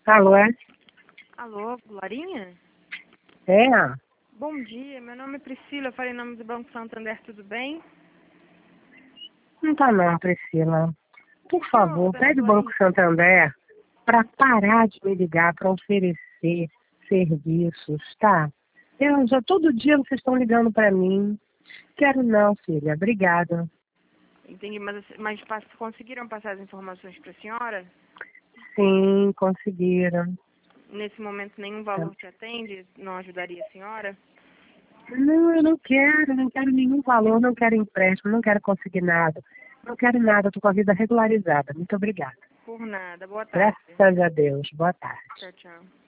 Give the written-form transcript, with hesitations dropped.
Alô, é? Alô, Glorinha? É? Bom dia, meu nome é Priscila, eu falei em nome do Banco Santander, tudo bem? Não tá não, Priscila. Por Não, favor, dona pede o Banco Glorinha. Santander para parar de me ligar para oferecer serviços, tá? Eu já todo dia vocês estão ligando para mim. Quero não, filha. Obrigada. Entendi, mas conseguiram passar as informações para a senhora? Sim, conseguiram. Nesse momento nenhum valor te atende? Não ajudaria a senhora? Não, eu não quero nenhum valor, não quero empréstimo, não quero conseguir nada. Não quero nada, estou com a vida regularizada. Muito obrigada. Por nada, boa tarde. Graças a Deus. Boa tarde. Tchau, tchau.